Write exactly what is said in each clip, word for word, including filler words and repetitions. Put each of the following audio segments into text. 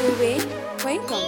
Dube, welcome.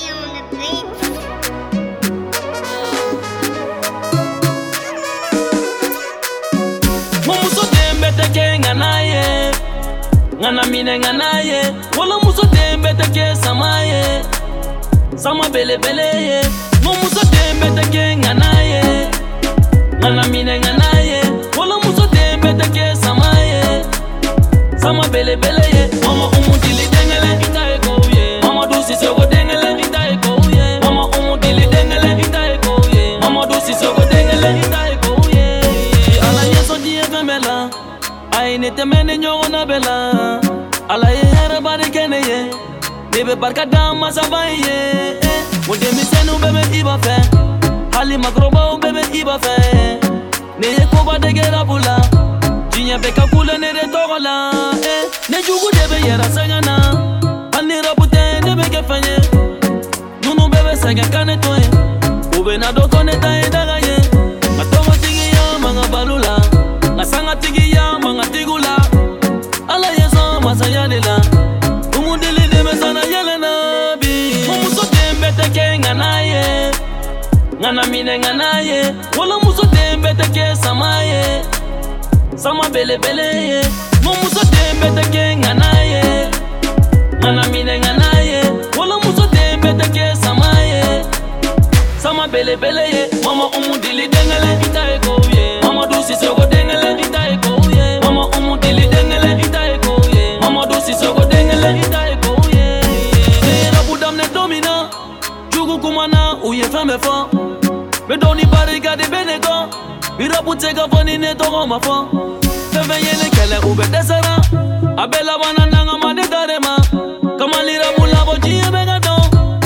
Muso tembe teke nganaye, ngana mine nganaye. Wala muso tembe teke samaye, sama bele bele ye. Muso tembe teke nganaye, ngana mine nganaye. Wala muso tembe teke samaye, sama bele bele ye. Mama umudili dengele itae go ye. Mama dusi sogo dengele itae go ye. Mama umudili dengele itae go ye. Mama dusi sogo dengele itae go ye. Ala yeso die femela, ai ne temene nyona bela. Ala ye hera bari kene ye, bebe barka dama sabaye. Wode mi senu bebe iba fe, hali makroba bebe iba fe. Ne ye koba de gera bula, jinya beka kula ne de togola. Ne jugu debe yera sangana, ani rabute debe kefanye. Nunu bebe sanga kane toye, ube na doko ne tae daga ye. Matongo tigi ya manga balula, ngasanga tigi ya manga tigula. Ala yeso masaya dela, umudili debe sana yelena bi. Muso tembe teke nganaye, ngana mine nganaye. Wala muso tembe teke samaye, sama bele bele ye. Muso tembe teke nganaye, ngana mine nganaye. Wala muso tembe teke samaye, sama bele bele ye. Mama umudili dengele itae go ye. Mama dusi sogo dengele itae go ye. Mama umudili dengele itae go ye. Mama dusi sogo dengele itae go ye. Era budam ne domina, jugu kumana uye femme fo. Me doni bariga de benego, bira putega foni ne togo mafo. Feve yele kele ube desera, abela wana nanga ma de darema. Kamalira mula boji ebega do,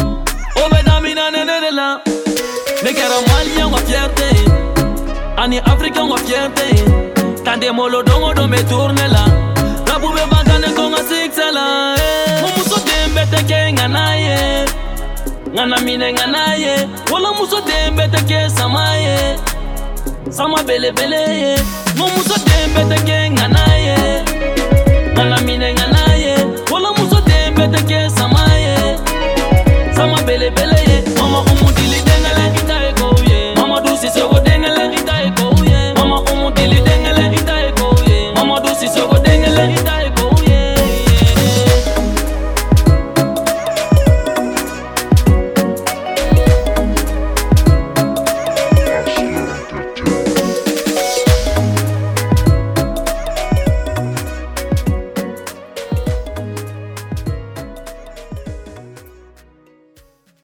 obe damina ne de la. Ne kera Malien wa fierté, ani Africain wa fierté. Tande molo dongo do me tourne la, rabu be bagane konga sixela. Muso tembe teke nganaye, ngana mine nganaye. Wala muso tembe teke samaye, sama bele bele ye. Muso tembe teke nganaye, ngana mine nganaye.